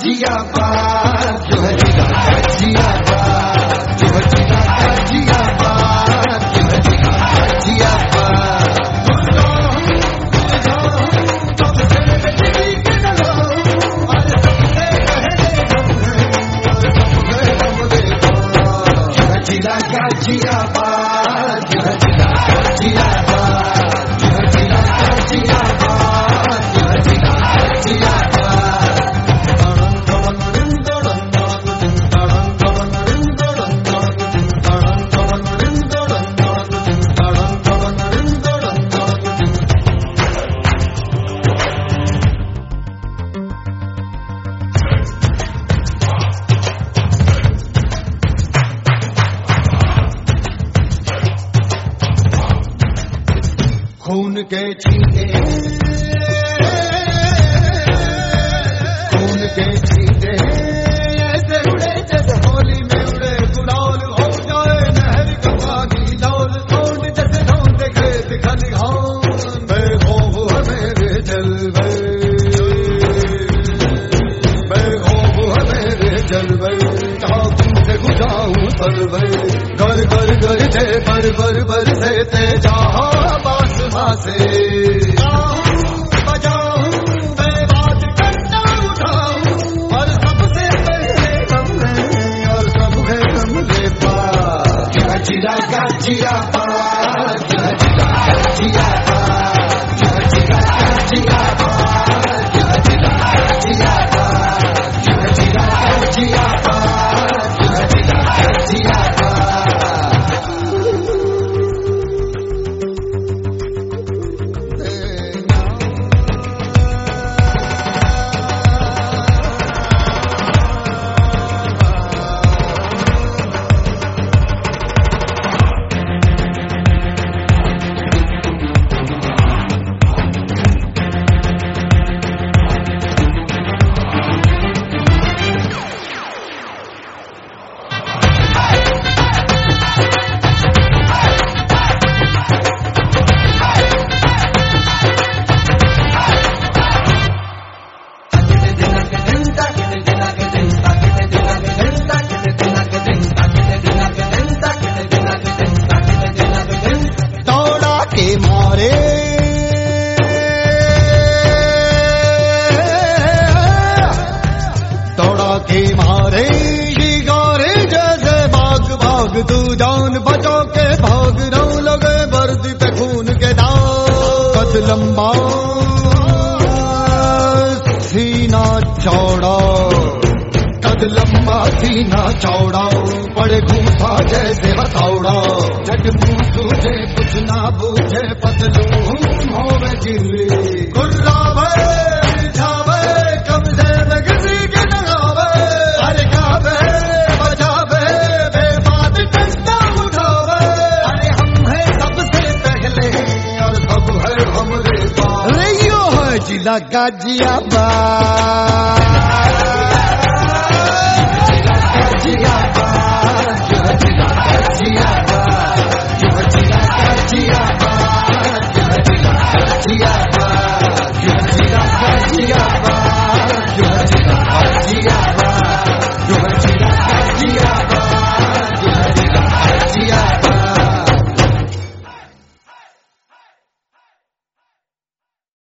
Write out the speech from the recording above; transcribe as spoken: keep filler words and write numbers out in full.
गाजियाबाद, जो है जिला गाजियाबाद, जो है जिला गाजियाबाद, जो है जिला गाजियाबाद। जिला गाजियाबाद, जो है जिला गाजियाबाद, जो है जिला गाजियाबाद, जो है जिला गाजियाबाद। खून के छींटे, खून के छींटे ऐसे उड़े जैसे होली में उड़े गुलाल हो जाए नहर का पानी लाल सोन जैसे ढूंढे खेत खलिहान। बेखौफ है मेरे जलवे, बेखौफ है मेरे जलवे, चाकू से गुजाऊं सरवे, घर घर घर से बर बर बर से तेजा से बजाऊं मैं बात करता उठाऊं और सबसे पहले कमरे और सबके कमरे पास। जिला जिला गाजियाबाद, जिला जिला गाजियाबाद, जिला जिला गाजियाबाद, जिला जिला गाजियाबाद, जिला जिला गाजियाबाद, जिला जिला गाजियाबाद। तू जान बचा के भाग रहा लगे वर्दी पे खून के दाग। कद लंबा सीना चौड़ा, कद लंबा सीना चौड़ा, पड़े घूसा जैसे हथौड़ा। जग पूछे कुछ ना बूझे पतलून होवे गिल्ली, गुर्रावे जावे कब्जे में किसी के लगावे। अरे गावे बजावे जिला गाजियाबाद।